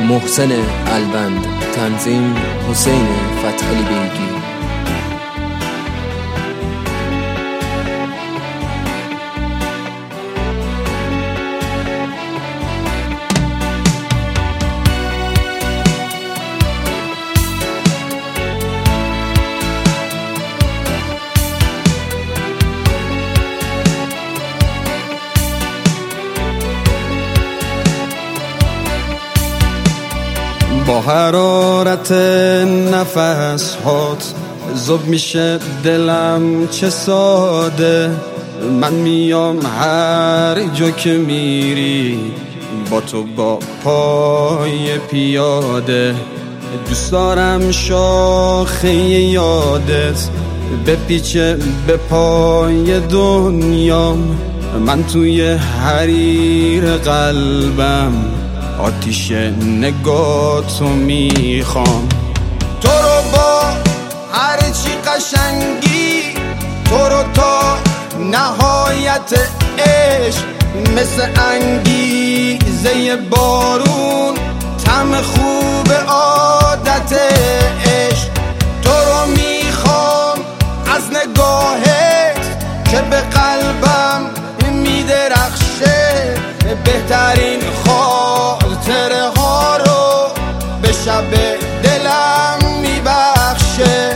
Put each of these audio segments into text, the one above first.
محسن البند، تنظیم حسین فتحعلی بیگی. با حرارت نفس هات زوب میشه دلم چه ساده. من میام هر جا که میری با تو با پای پیاده. دوست دارم شاخه یادت بپیچه به پای دنیام. من توی حریر قلبم آتیش نگاهتو میخوام. تو رو با هر چی قشنگی، تو رو تا نهایت عشق، مثل انگیزه بارون، طعم خوب عادت عشق. تو رو میخوام از نگاهت که به قلبم میدرخشه. بهترین خاطره ها رو به شب دلم میبخشه.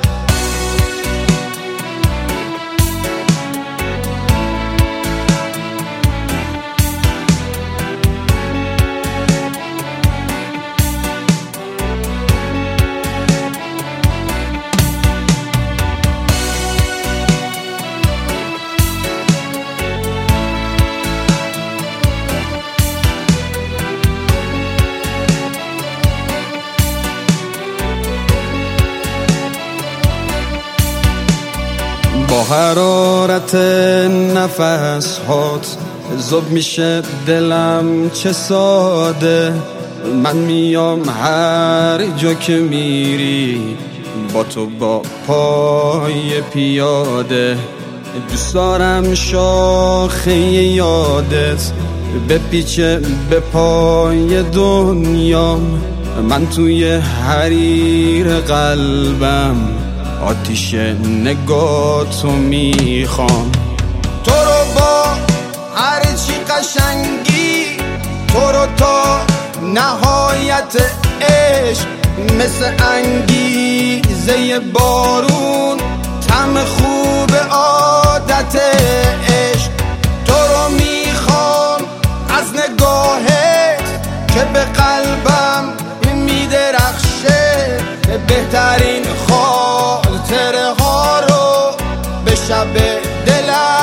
با حرارت نفس هات زوب میشه دلم چه ساده. من میام هر جا که میری با تو با پای پیاده. دوست دارم شاخه یادت بپیچه به پای دنیام. من توی حریر قلبم آتیش نگاهتو میخوام. تو رو با هر چی قشنگی، تو رو تا نهایت عشق، مثل انگیزه بارون، طعم خوب عادت عشق. تو رو میخوام از نگاهت که به قلبم میدرخشه. بهترین خاطره ها رو به شب دلم